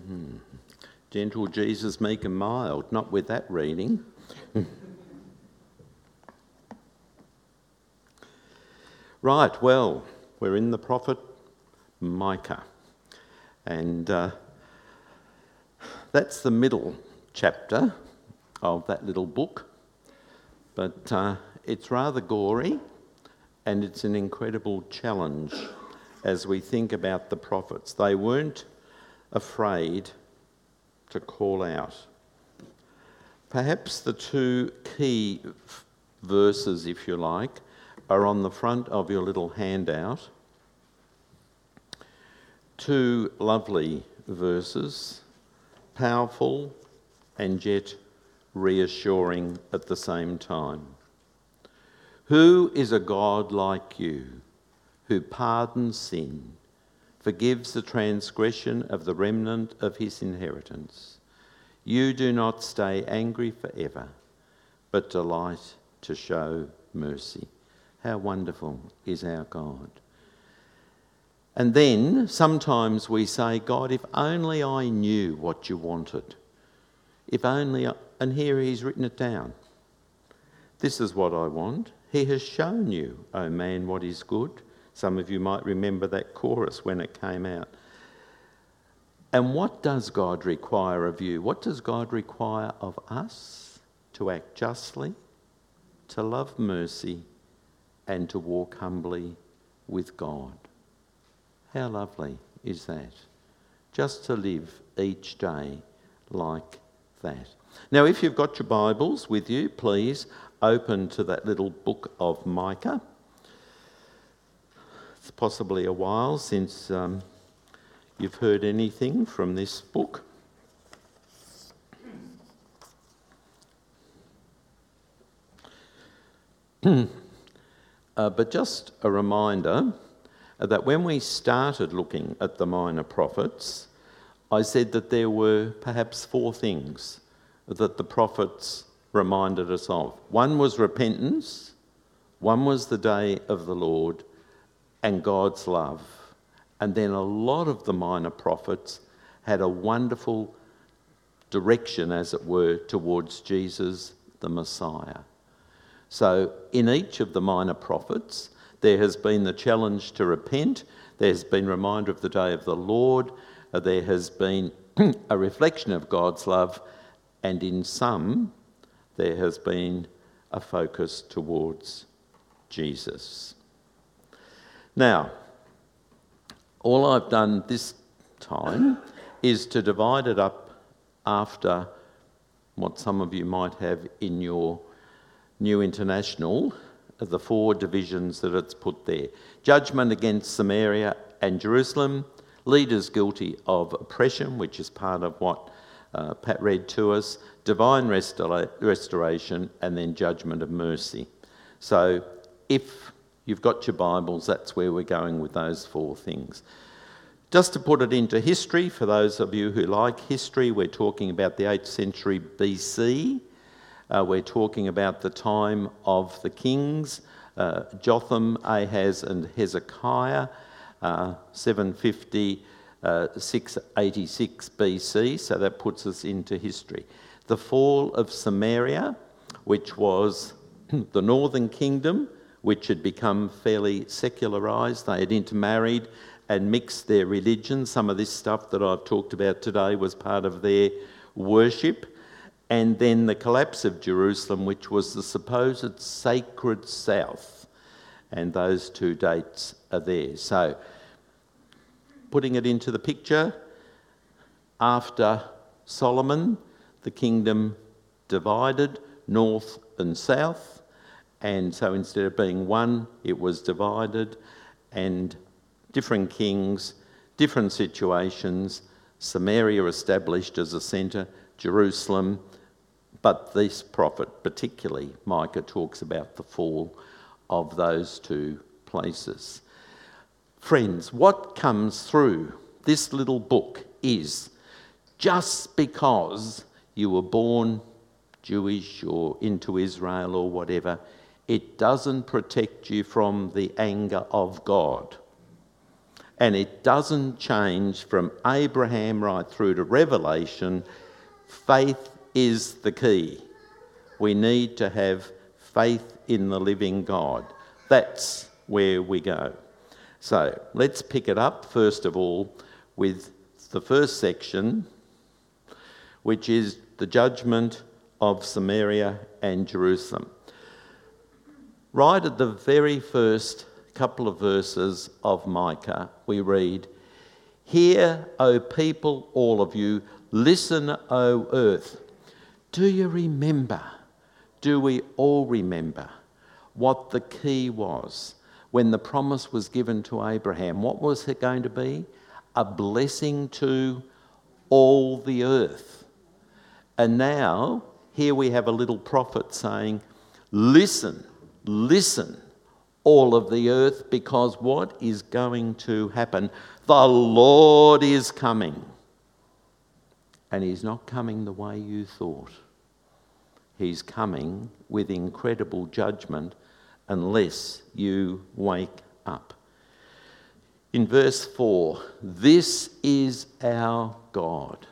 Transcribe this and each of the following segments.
Gentle Jesus, meek and mild, not with that reading. Right, well, we're in the prophet Micah, and that's the middle chapter of that little book, but it's rather gory, and it's an incredible challenge as we think about the prophets. They weren't afraid to call out. Perhaps the two key verses, if you like, are on the front of your little handout. Two lovely verses, powerful and yet reassuring at the same time. Who is a God like you, who pardons sin, forgives the transgression of the remnant of his inheritance? You do not stay angry forever, but delight to show mercy. How wonderful is our God. And then sometimes we say, God, if only I knew what you wanted. If only, and here he's written it down. This is what I want. He has shown you, O man, what is good. Some of you might remember that chorus when it came out. And what does God require of you? What does God require of us? To act justly, to love mercy, and to walk humbly with God. How lovely is that? Just to live each day like that. Now, if you've got your Bibles with you, please open to that little book of Micah. It's possibly a while since you've heard anything from this book. But just a reminder that when we started looking at the minor prophets, I said that there were perhaps four things that the prophets reminded us of. One was repentance, one was the day of the Lord, and God's love. And then a lot of the minor prophets had a wonderful direction, as it were, towards Jesus, the Messiah. So in each of the minor prophets, there has been the challenge to repent, there's been a reminder of the day of the Lord, there has been a reflection of God's love, and in some, there has been a focus towards Jesus. Now, all I've done this time is to divide it up after what some of you might have in your New International, the four divisions that it's put there. Judgment against Samaria and Jerusalem, leaders guilty of oppression, which is part of what Pat read to us, divine restoration, and then judgment of mercy. So if you've got your Bibles, that's where we're going with those four things. Just to put it into history, for those of you who like history, we're talking about the 8th century BC. We're talking about the time of the kings, Jotham, Ahaz and Hezekiah, 750, 686 BC, so that puts us into history. The fall of Samaria, which was the northern kingdom, which had become fairly secularised. They had intermarried and mixed their religion. Some of this stuff that I've talked about today was part of their worship. And then the collapse of Jerusalem, which was the supposed sacred south. And those two dates are there. So, putting it into the picture, after Solomon, the kingdom divided north and south. And so instead of being one, it was divided, and different kings, different situations, Samaria established as a centre, Jerusalem. But this prophet, particularly Micah, talks about the fall of those two places. Friends, what comes through this little book is just because you were born Jewish or into Israel or whatever, it doesn't protect you from the anger of God. And it doesn't change from Abraham right through to Revelation. Faith is the key. We need to have faith in the living God. That's where we go. So let's pick it up, first of all, with the first section, which is the judgment of Samaria and Jerusalem. Right at the very first couple of verses of Micah, we read, "Hear, O people, all of you, listen, O earth." Do you remember, do we all remember what the key was when the promise was given to Abraham? What was it going to be? A blessing to all the earth. And now, here we have a little prophet saying, listen, listen, all of the earth, because what is going to happen? The Lord is coming. And he's not coming the way you thought. He's coming with incredible judgment unless you wake up. In verse 4, this is our God.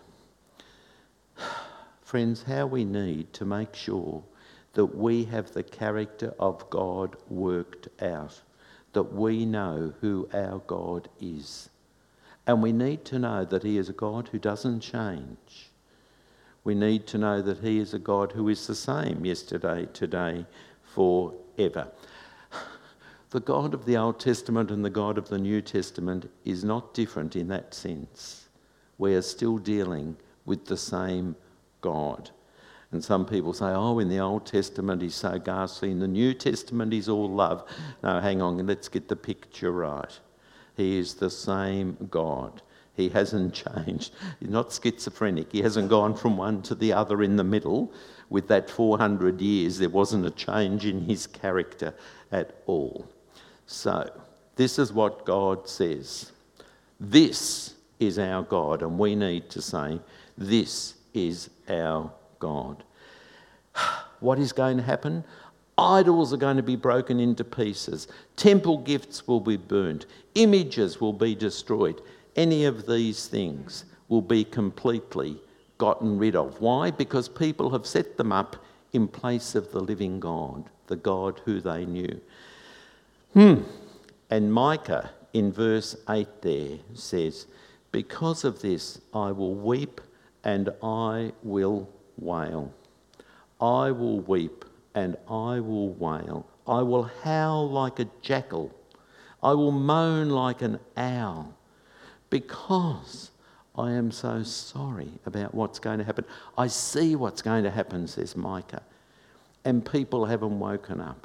Friends, how we need to make sure that we have the character of God worked out, that we know who our God is. And we need to know that he is a God who doesn't change. We need to know that he is a God who is the same yesterday, today, forever. The God of the Old Testament and the God of the New Testament is not different in that sense. We are still dealing with the same God. And some people say, oh, in the Old Testament he's so ghastly, in the New Testament he's all love. No, hang on, let's get the picture right. He is the same God. He hasn't changed. He's not schizophrenic. He hasn't gone from one to the other in the middle. With that 400 years, there wasn't a change in his character at all. So, this is what God says. This is our God, and we need to say, this is our God. What is going to happen? Idols are going to be broken into pieces. Temple gifts will be burnt. Images will be destroyed. Any of these things will be completely gotten rid of. Why? Because people have set them up in place of the living God, the God who they knew. And Micah in verse 8 there says, because of this I will weep and I will wail. I will weep and I will wail. I will howl like a jackal. I will moan like an owl, because I am so sorry about what's going to happen. I see what's going to happen, says Micah, and people haven't woken up.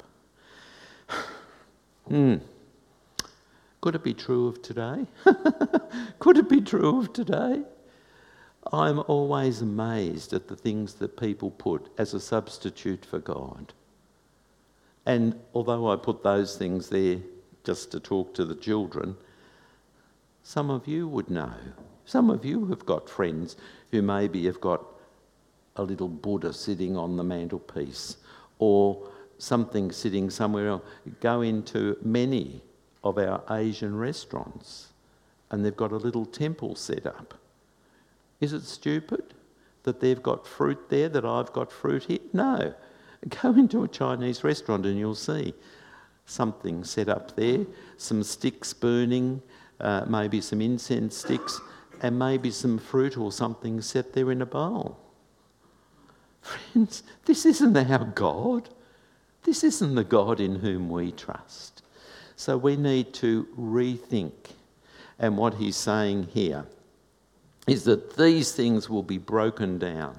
Could it be true of today? Could it be true of today? I'm always amazed at the things that people put as a substitute for God. And although I put those things there just to talk to the children, some of you would know. Some of you have got friends who maybe have got a little Buddha sitting on the mantelpiece or something sitting somewhere else. Go into many of our Asian restaurants and they've got a little temple set up. Is it stupid that they've got fruit there, that I've got fruit here? No. Go into a Chinese restaurant and you'll see something set up there, some sticks burning, maybe some incense sticks, and maybe some fruit or something set there in a bowl. Friends, this isn't our God. This isn't the God in whom we trust. So we need to rethink. And what he's saying here is that these things will be broken down.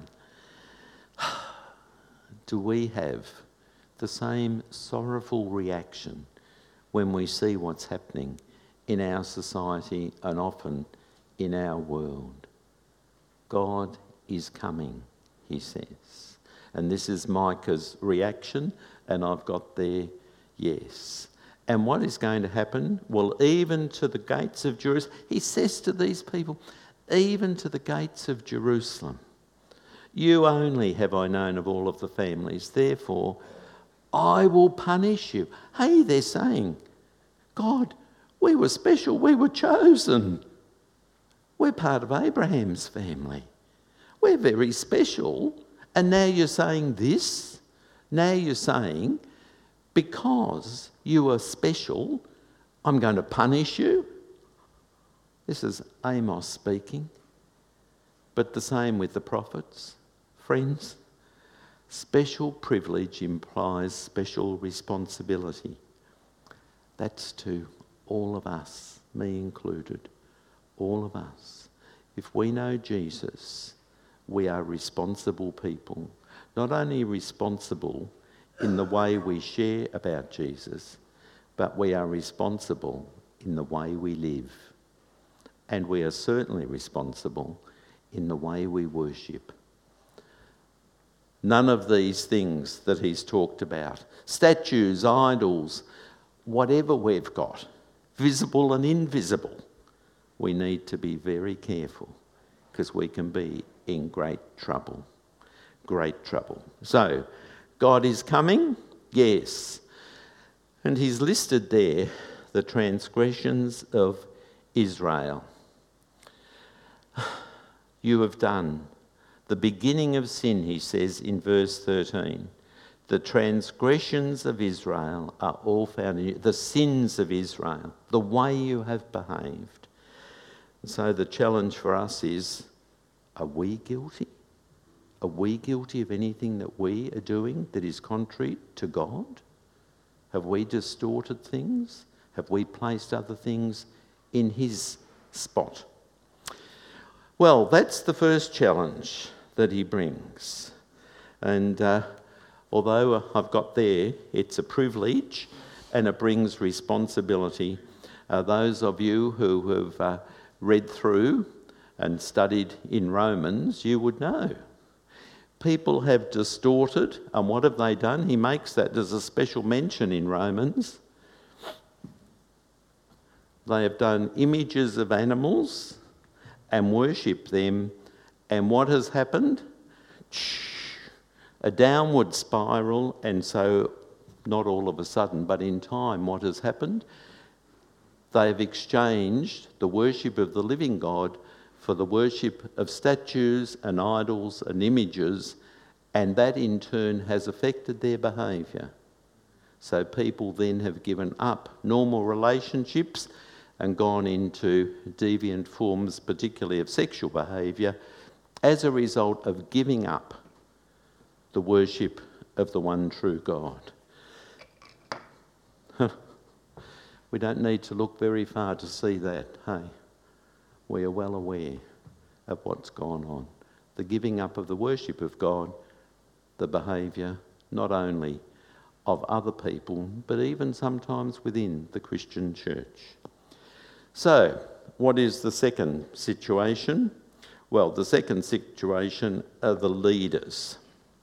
Do we have the same sorrowful reaction when we see what's happening in our society and often in our world? God is coming, he says. And this is Micah's reaction, and I've got there, yes. And what is going to happen? Well, even to the gates of Jerusalem, he says to these people, even to the gates of Jerusalem, you only have I known of all of the families, therefore I will punish you. Hey, they're saying, God, We were special. We were chosen. We're part of Abraham's family. We're very special. And now you're saying this? Now you're saying, because you are special, I'm going to punish you? This is Amos speaking. But the same with the prophets. Friends, special privilege implies special responsibility. That's to all of us, me included, all of us. If we know Jesus, we are responsible people. Not only responsible in the way we share about Jesus, but we are responsible in the way we live. And we are certainly responsible in the way we worship. None of these things that he's talked about, statues, idols, whatever we've got, visible and invisible, we need to be very careful because we can be in great trouble. Great trouble. So, God is coming? Yes. And he's listed there the transgressions of Israel. You have done the beginning of sin, he says in verse 13. The transgressions of Israel are all found in you. The sins of Israel, the way you have behaved. So the challenge for us is, are we guilty? Are we guilty of anything that we are doing that is contrary to God? Have we distorted things? Have we placed other things in his spot? Well, that's the first challenge that he brings. And although I've got there, it's a privilege and it brings responsibility. Those of you who have read through and studied in Romans, you would know. People have distorted, and what have they done? He makes that as a special mention in Romans. They have done images of animals and worshipped them, and what has happened? A downward spiral, and so not all of a sudden, but in time, what has happened? They have exchanged the worship of the living God for the worship of statues and idols and images, and that in turn has affected their behaviour. So people then have given up normal relationships and gone into deviant forms, particularly of sexual behaviour, as a result of giving up the worship of the one true God. We don't need to look very far to see that, hey? We are well aware of what's gone on. The giving up of the worship of God, the behaviour not only of other people, but even sometimes within the Christian church. So, what is the second situation? Well, the second situation are the leaders.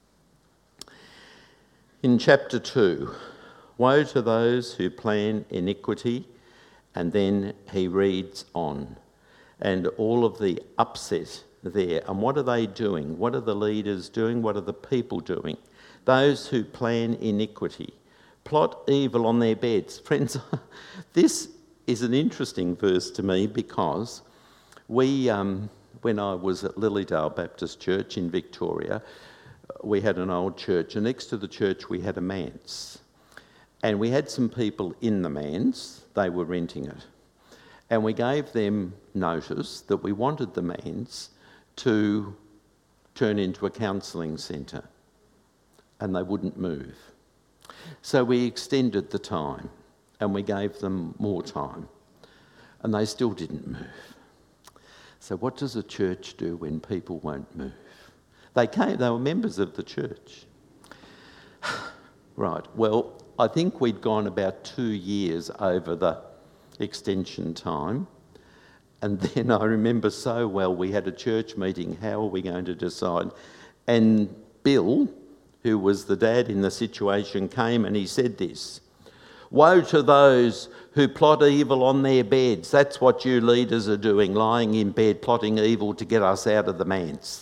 In chapter 2, woe to those who plan iniquity, and then he reads on. And all of the upset there. And what are they doing? What are the leaders doing? What are the people doing? Those who plan iniquity, plot evil on their beds. Friends, this is an interesting verse to me because we, when I was at Lilydale Baptist Church in Victoria, we had an old church, and next to the church we had a manse. And we had some people in the manse, they were renting it. And we gave them notice that we wanted the manse to turn into a counselling centre, and they wouldn't move. So we extended the time and we gave them more time, and they still didn't move. So what does a church do when people won't move? They were members of the church. Right, well, I think we'd gone about 2 years over the extension time. And then I remember so well, we had a church meeting, how are we going to decide? And Bill, who was the dad in the situation, came and he said this: woe to those who plot evil on their beds. That's what you leaders are doing, lying in bed, plotting evil to get us out of the manse.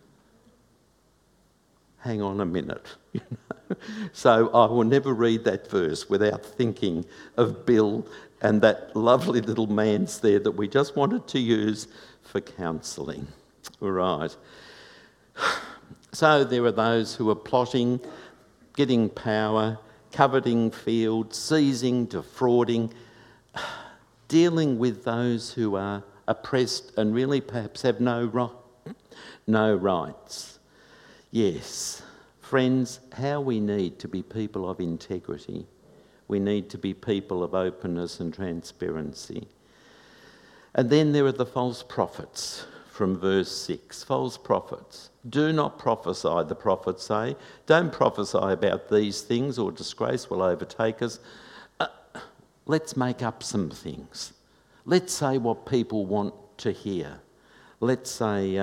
Hang on a minute. So I will never read that verse without thinking of Bill and that lovely little man's there that we just wanted to use for counselling. All right. So there are those who are plotting, getting power, coveting fields, seizing, defrauding, dealing with those who are oppressed and really perhaps have no rights. Yes, friends, how we need to be people of integrity. We need to be people of openness and transparency. And then there are the false prophets from verse 6. False prophets. Do not prophesy, the prophets say. Don't prophesy about these things or disgrace will overtake us. Let's make up some things. Let's say what people want to hear. Let's say,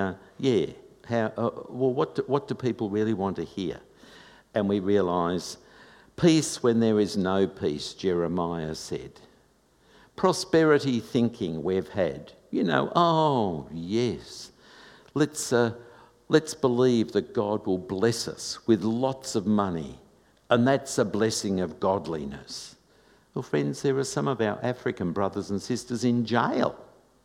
what do people really want to hear? And we realise, peace when there is no peace, Jeremiah said. Prosperity thinking we've had. Oh, yes. Let's believe that God will bless us with lots of money, and that's a blessing of godliness. Well, friends, there are some of our African brothers and sisters in jail.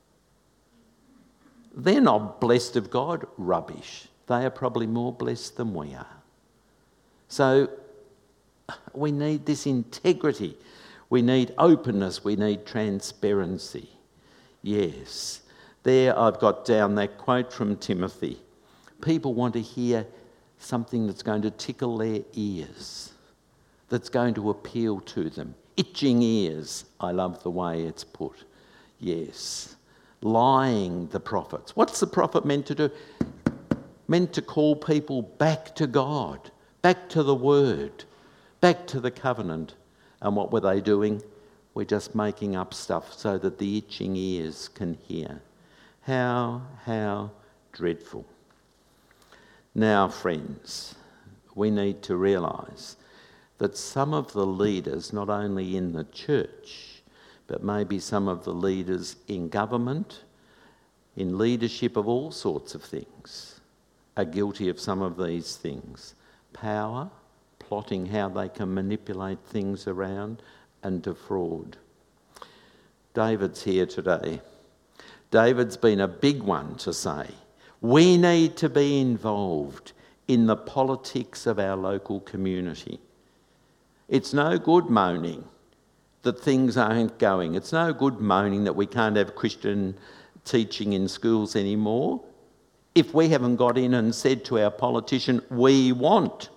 They're not blessed of God. Rubbish. They are probably more blessed than we are. So we need this integrity. We need openness. We need transparency. Yes. There I've got down that quote from Timothy. People want to hear something that's going to tickle their ears, that's going to appeal to them. Itching ears, I love the way it's put. Yes. Lying, the prophets. What's the prophet meant to do? Meant to call people back to God, back to the Word, back to the covenant. And what were they doing? We're just making up stuff so that the itching ears can hear. How dreadful. Now, friends, we need to realise that some of the leaders, not only in the church, but maybe some of the leaders in government, in leadership of all sorts of things, are guilty of some of these things. Power, plotting how they can manipulate things around, and defraud. David's here today. David's been a big one to say, we need to be involved in the politics of our local community. It's no good moaning that things aren't going. It's no good moaning that we can't have Christian teaching in schools anymore if we haven't got in and said to our politician, we want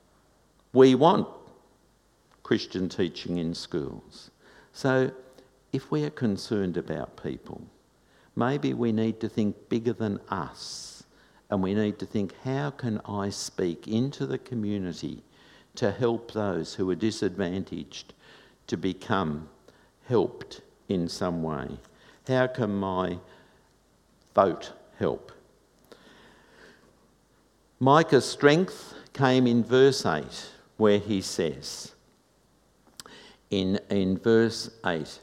Christian teaching in schools. So if we are concerned about people, maybe we need to think bigger than us, and we need to think, how can I speak into the community to help those who are disadvantaged to become helped in some way? How can my vote help? Micah's strength came in verse 8, where he says, in verse 8,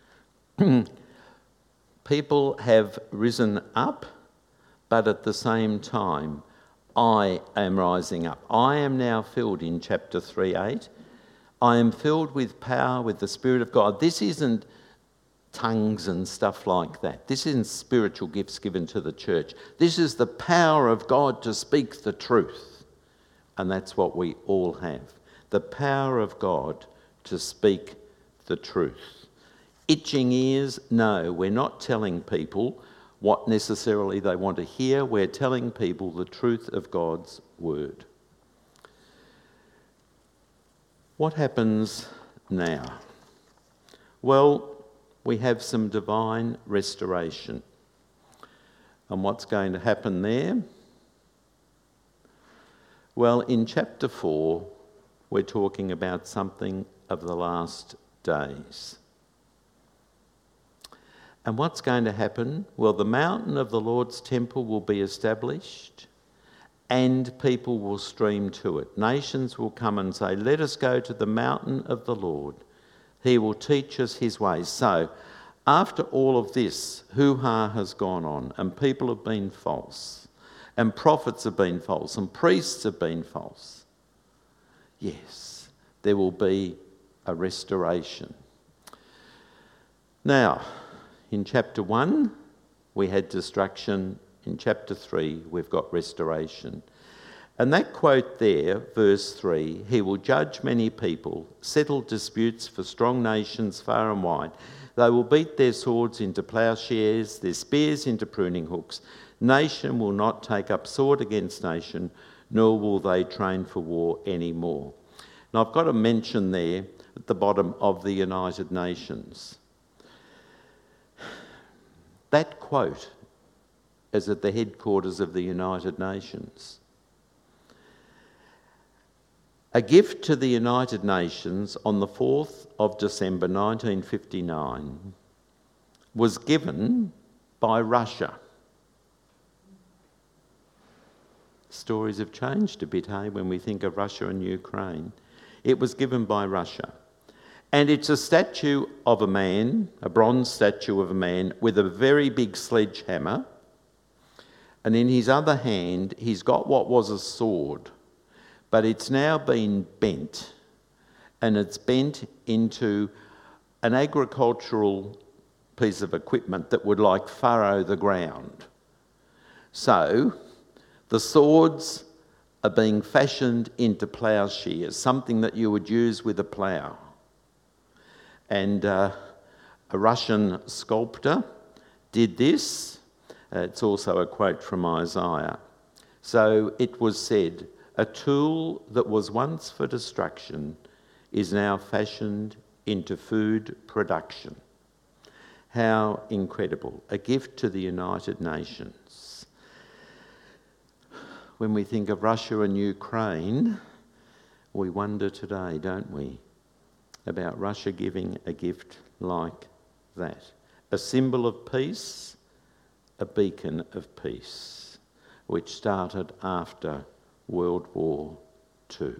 people have risen up, but at the same time, I am rising up. I am now filled in chapter 3:8. I am filled with power, with the Spirit of God. This isn't tongues and stuff like that. This isn't spiritual gifts given to the church. This is the power of God to speak the truth. And that's what we all have. The power of God to speak the truth. Itching ears? No, we're not telling people what necessarily they want to hear. We're telling people the truth of God's word. What happens now? Well, we have some divine restoration. And what's going to happen there? Well, in chapter 4, we're talking about something of the last days. And what's going to happen? Well, the mountain of the Lord's temple will be established and people will stream to it. Nations will come and say, let us go to the mountain of the Lord. He will teach us his ways. So, after all of this, hoo-ha has gone on and people have been false and prophets have been false and priests have been false. Yes, there will be a restoration. Now, in chapter 1, we had destruction. In chapter 3, we've got restoration. And that quote there, verse 3, he will judge many people, settle disputes for strong nations far and wide. They will beat their swords into ploughshares, their spears into pruning hooks. Nation will not take up sword against nation, nor will they train for war anymore. Now, I've got to mention there at the bottom of the United Nations. That quote is at the headquarters of the United Nations. A gift to the United Nations on the 4th of December 1959 was given by Russia. Stories have changed a bit, hey, when we think of Russia and Ukraine. It was given by Russia. And it's a statue of a man, a bronze statue of a man with a very big sledgehammer. And in his other hand, he's got what was a sword. But it's now been bent, and it's bent into an agricultural piece of equipment that would like furrow the ground. So the swords are being fashioned into ploughshares, something that you would use with a plough. And a Russian sculptor did this. It's also a quote from Isaiah. So it was said, a tool that was once for destruction is now fashioned into food production. How incredible. A gift to the United Nations. When we think of Russia and Ukraine, we wonder today, don't we, about Russia giving a gift like that. A symbol of peace, a beacon of peace, which started after World War II.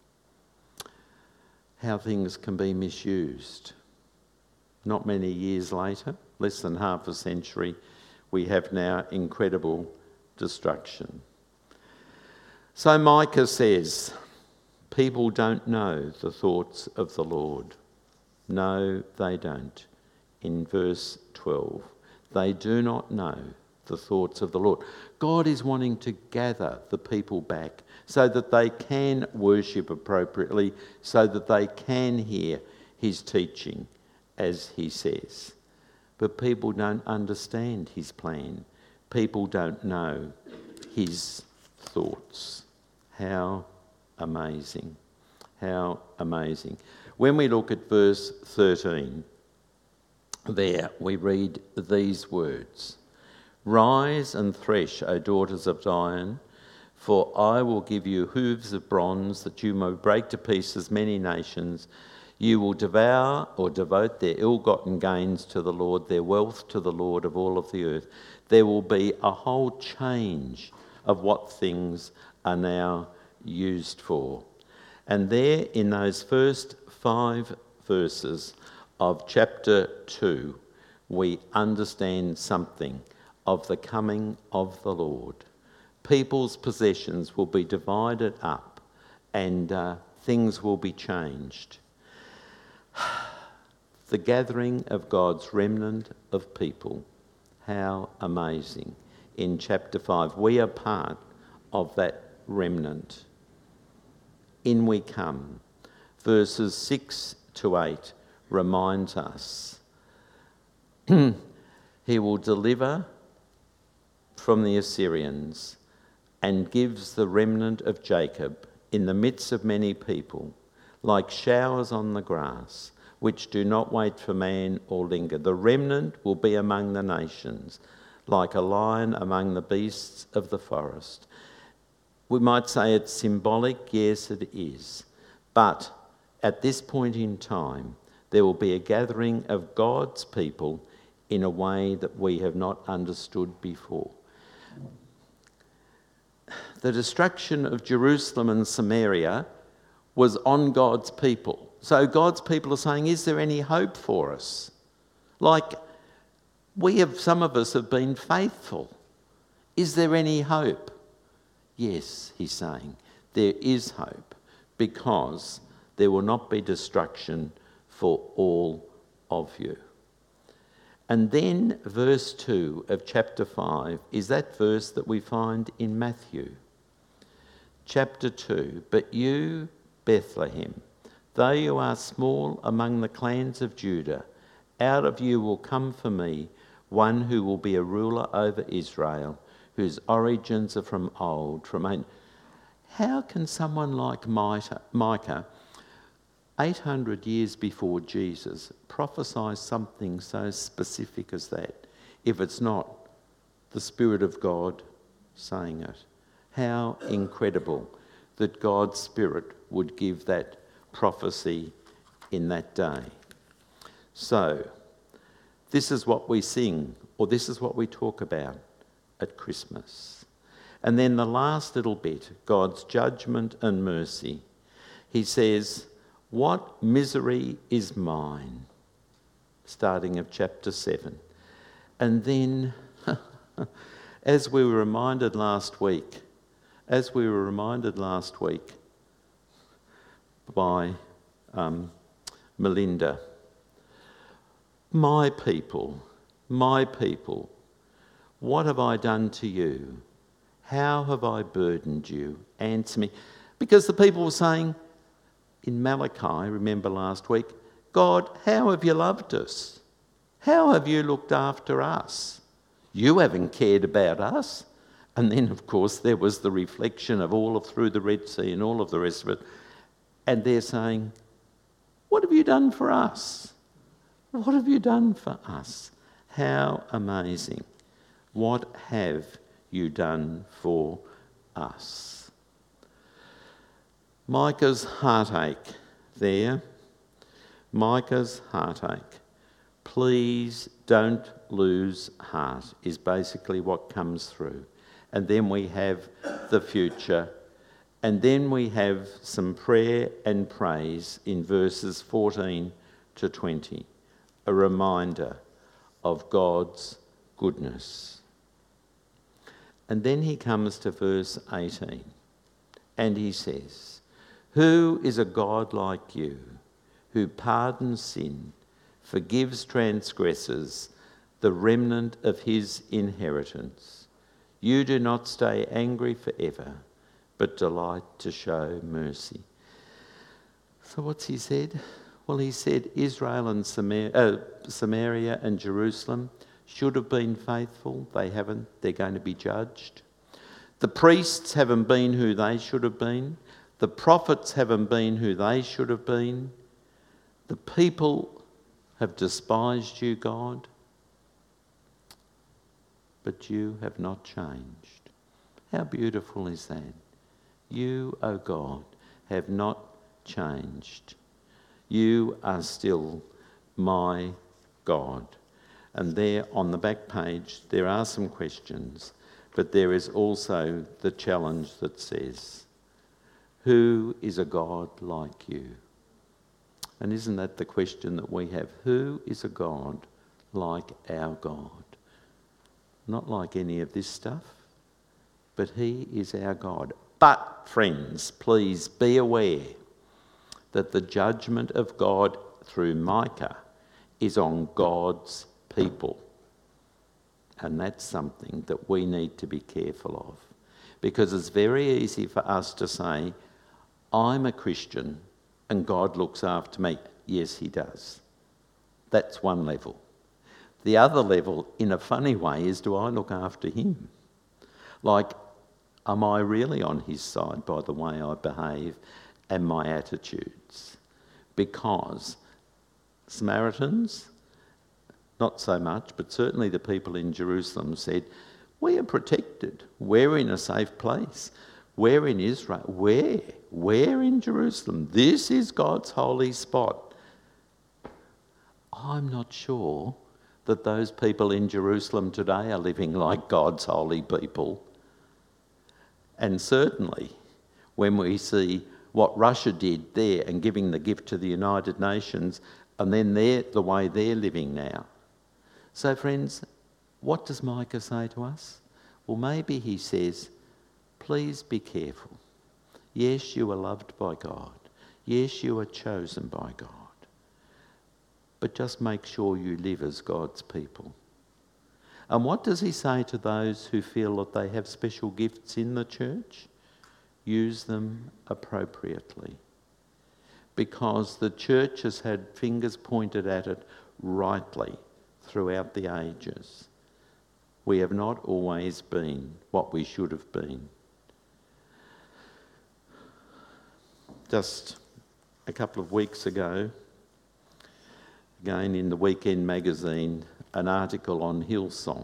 How things can be misused. Not many years later, less than half a century, we have now incredible destruction. So Micah says, people don't know the thoughts of the Lord. No, they don't. In verse 12, they do not know the thoughts of the Lord. God is wanting to gather the people back so that they can worship appropriately, so that they can hear his teaching as he says. But people don't understand his plan. People don't know his thoughts. How amazing. How amazing. When we look at verse 13, there we read these words. Rise and thresh, O daughters of Zion, for I will give you hooves of bronze, that you may break to pieces many nations. You will devour or devote their ill-gotten gains to the Lord, their wealth to the Lord of all of the earth. There will be a whole change of what things are now used for. And there in those first 5 verses of chapter 2, we understand something of the coming of the Lord. People's possessions will be divided up and things will be changed. The gathering of God's remnant of people. How amazing. In chapter 5, we are part of that remnant. In we come. Verses 6 to 8 reminds us. He will deliver from the Assyrians and gives the remnant of Jacob in the midst of many people, like showers on the grass, which do not wait for man or linger. The remnant will be among the nations, like a lion among the beasts of the forest. We might say it's symbolic, yes it is. But at this point in time, there will be a gathering of God's people in a way that we have not understood before. The destruction of Jerusalem and Samaria was on God's people. So God's people are saying, is there any hope for us? Like, some of us have been faithful. Is there any hope? Yes, he's saying, there is hope, because there will not be destruction for all of you. And then verse 2 of chapter 5 is that verse that we find in Matthew. Chapter 2, "But you, Bethlehem, though you are small among the clans of Judah, out of you will come for me one who will be a ruler over Israel, whose origins are from old, from ancient." How can someone like Micah, 800 years before Jesus, prophesy something so specific as that, if it's not the Spirit of God saying it? How incredible that God's Spirit would give that prophecy in that day. So, this is what we sing, or this is what we talk about at Christmas. And then the last little bit, God's judgment and mercy. He says, "What misery is mine?" Starting of chapter 7. And then, as we were reminded last week by Melinda, my people, what have I done to you? How have I burdened you? Answer me. Because the people were saying, in Malachi, remember last week, "God, how have you loved us? How have you looked after us? You haven't cared about us." And then, of course, there was the reflection of through the Red Sea and all of the rest of it. And they're saying, "What have you done for us? What have you done for us? How amazing. What have you done for us?" Micah's heartache there. Micah's heartache. Please don't lose heart is basically what comes through. And then we have the future. And then we have some prayer and praise in verses 14 to 20. A reminder of God's goodness. And then he comes to verse 18. And he says, "Who is a God like you, who pardons sin, forgives transgressors, the remnant of his inheritance? You do not stay angry forever, but delight to show mercy." So what's he said? Well, he said Israel and Samaria and Jerusalem should have been faithful. They haven't. They're going to be judged. The priests haven't been who they should have been. The prophets haven't been who they should have been. The people have despised you, God, but you have not changed. How beautiful is that? You, O God, have not changed. You are still my God. And there on the back page, there are some questions, but there is also the challenge that says, "Who is a God like you?" And isn't that the question that we have? Who is a God like our God? Not like any of this stuff, but he is our God. But, friends, please be aware that the judgment of God through Micah is on God's people. And that's something that we need to be careful of. Because it's very easy for us to say, "I'm a Christian and God looks after me." Yes, he does. That's one level. The other level, in a funny way, is, do I look after him? Like, am I really on his side by the way I behave and my attitudes? Because Samaritans, not so much, but certainly the people in Jerusalem said, "We are protected. We're in a safe place. We're in Israel." Where? Where in Jerusalem? This is God's holy spot. I'm not sure that those people in Jerusalem today are living like God's holy people. And certainly when we see what Russia did there and giving the gift to the United Nations, and then the way they're living now. So friends, what does Micah say to us? Well, maybe he says, please be careful. Yes, you are loved by God. Yes, you are chosen by God. but just make sure you live as God's people. And what does he say to those who feel that they have special gifts in the church? Use them appropriately. Because the church has had fingers pointed at it rightly throughout the ages. We have not always been what we should have been. Just a couple of weeks ago, again in the Weekend magazine, an article on Hillsong.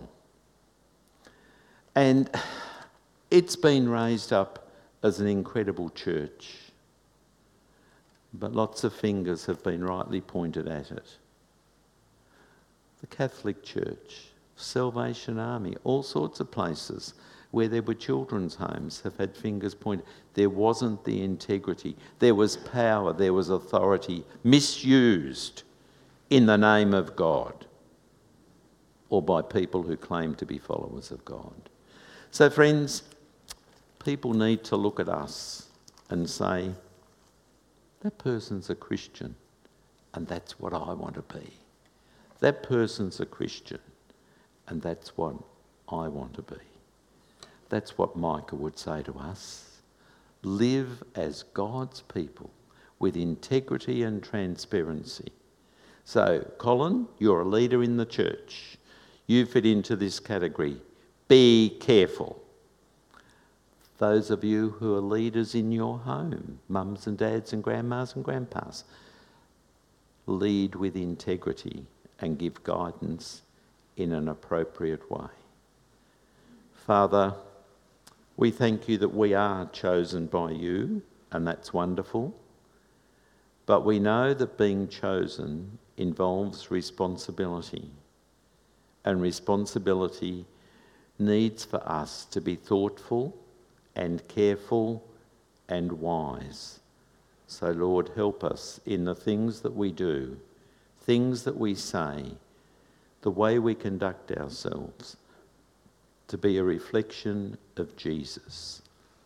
And it's been raised up as an incredible church, but lots of fingers have been rightly pointed at it. The Catholic Church, Salvation Army, all sorts of places where there were children's homes have had fingers pointed. There wasn't the integrity. There was power, there was authority misused in the name of God or by people who claim to be followers of God. So friends, people need to look at us and say, that person's a Christian and that's what I want to be. That person's a Christian and that's what I want to be. That's what Micah would say to us. Live as God's people with integrity and transparency. So, Colin, you're a leader in the church. You fit into this category. Be careful. Those of you who are leaders in your home, mums and dads and grandmas and grandpas, lead with integrity and give guidance in an appropriate way. Father, we thank you that we are chosen by you, and that's wonderful. But we know that being chosen involves responsibility. And responsibility needs for us to be thoughtful and careful and wise. So Lord, help us in the things that we do, things that we say, the way we conduct ourselves, to be a reflection of Jesus.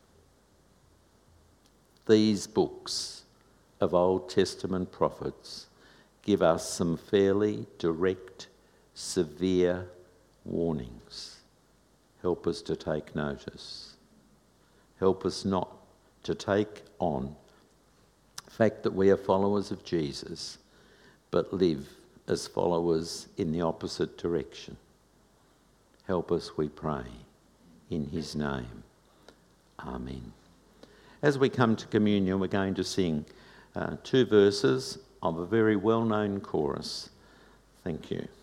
These books of Old Testament prophets give us some fairly direct, severe warnings. Help us to take notice. Help us not to take on the fact that we are followers of Jesus, but live as followers in the opposite direction. Help us, we pray, in his name. Amen. As we come to communion, we're going to sing 2 verses of a very well-known chorus. Thank you.